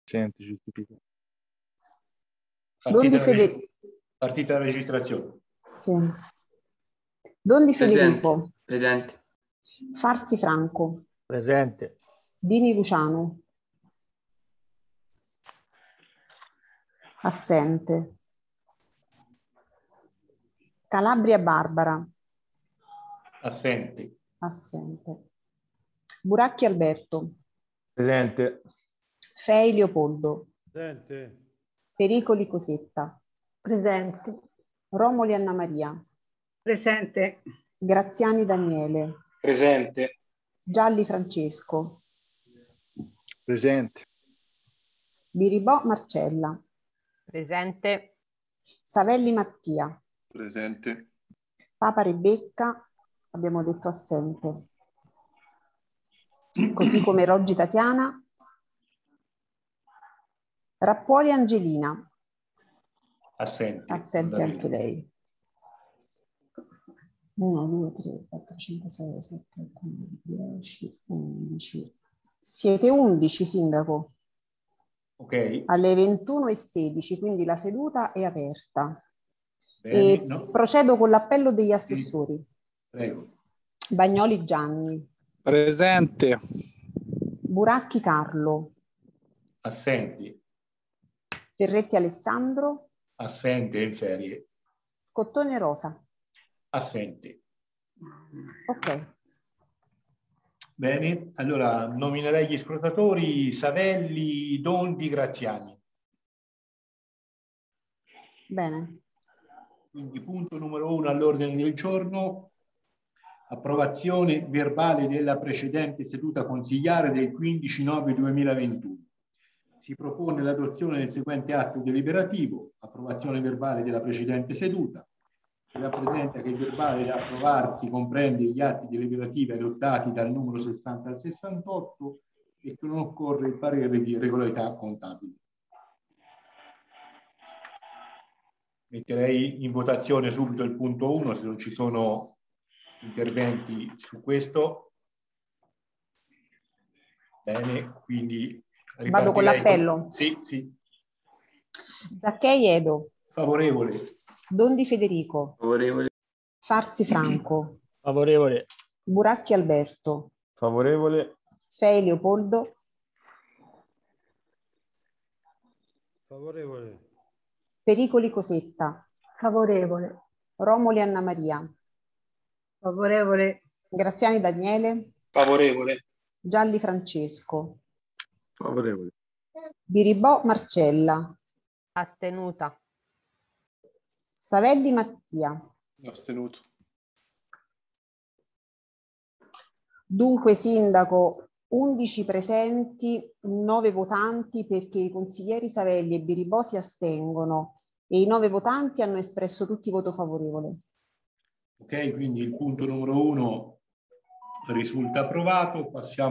Assente, giustificato. Partita la registrazione. Sì. Dondi Federico. Presente. Farzi Franco. Presente. Dini Luciano. Assente. Calabria Barbara. Assente. Assente. Buracchi Alberto. Presente. Fei Leopoldo. Presente. Pericoli Cosetta. Presente. Romoli Anna Maria. Presente. Graziani Daniele. Presente. Gialli Francesco. Presente. Biribò Marcella. Presente. Savelli Mattia. Presente. Papa Rebecca, abbiamo detto assente. Così come Roggi Tatiana. Rappuoli Angelina. Assente. Assente anche lei. 1, 2, 3, 4, 5, 6, 7, 8, 9, 10, 11. Siete 11, sindaco? Ok. Alle 21:16, quindi la seduta è aperta. Bene, E no? procedo con l'appello degli assessori. Prego. Bagnoli Gianni. Presente. Buracchi Carlo. Assenti. Ferretti Alessandro. Assente in ferie. Cottone Rosa. Assente. Ok. Bene, allora nominerei gli scrutatori Savelli, Dondi, Graziani. Bene. Quindi punto numero 1 all'ordine del giorno, approvazione verbale della precedente seduta consigliare del 15/9/2021. Si propone l'adozione del seguente atto deliberativo: approvazione verbale della precedente seduta. Si rappresenta che il verbale da approvarsi comprende gli atti deliberativi adottati dal numero 60 al 68 e che non occorre il parere di regolarità contabile. Metterei in votazione subito il punto 1 se non ci sono interventi su questo. Bene, quindi vado con l'appello. Sì, sì. Zacchei Edo. Favorevole. Dondi Federico. Favorevole. Farzi Franco. Favorevole. Buracchi Alberto. Favorevole. Fei Leopoldo. Favorevole. Pericoli Cosetta. Favorevole. Romoli Anna Maria. Favorevole. Graziani Daniele. Favorevole. Gialli Francesco. Favorevole. Biribò Marcella. Astenuta. Savelli Mattia. Astenuto. Dunque, sindaco, 11 presenti, 9 votanti perché i consiglieri Savelli e Biribò si astengono e i 9 votanti hanno espresso tutti voto favorevole. Ok, quindi il punto numero 1 risulta approvato. Passiamo